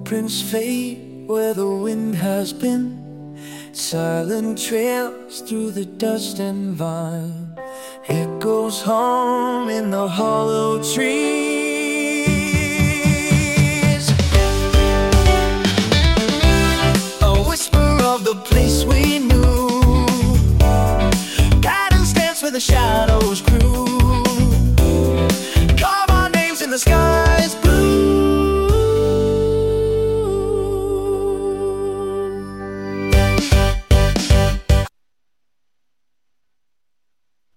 footprints fade where the wind has been. Silent trails through the dust and vine. It goes home in the hollow trees. A whisper of the place we knew. Guidance stands where the shadows grew.